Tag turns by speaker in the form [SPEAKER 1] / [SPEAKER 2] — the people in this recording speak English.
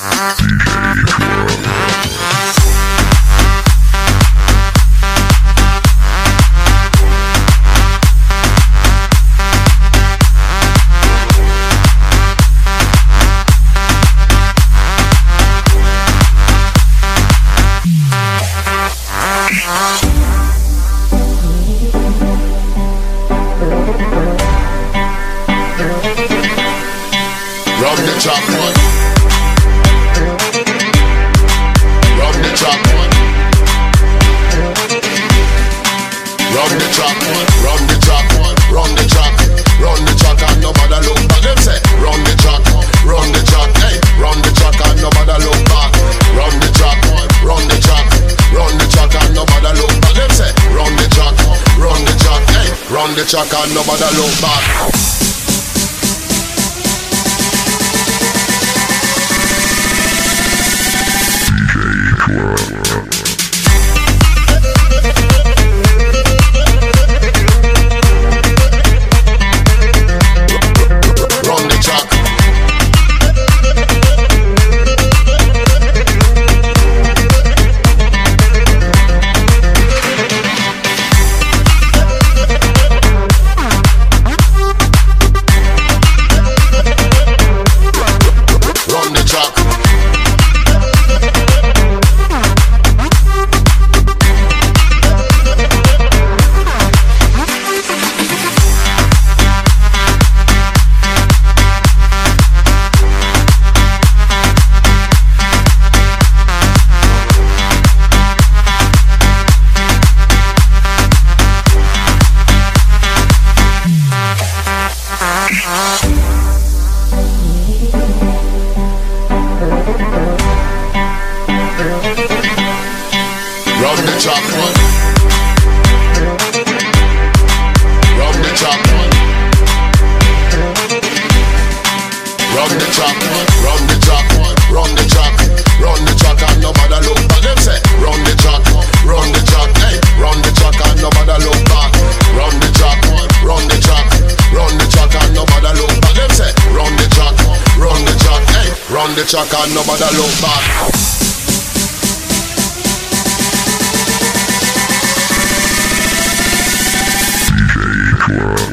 [SPEAKER 1] Run the track one. Run the track one. Run the track one. Run the track one. Run the track. Run the track and nobody look back. Them say run the track. Run the track. Hey, run the track and nobody look back. Run the track. Run the track. Run the track and nobody look back. Them say run the track. Run the track. Hey, run the track and nobody look back. Run the track one. Run the track one. Run the track one. Run the track one. Run the track. Run the track and nobody look back. Them say run the track. Run the track. Hey, run the track and nobody look back. Run the track. Run the track. Run the track and nobody look back. Them say run the track. Run the track. Hey, run the track and nobody look back.
[SPEAKER 2] Wow.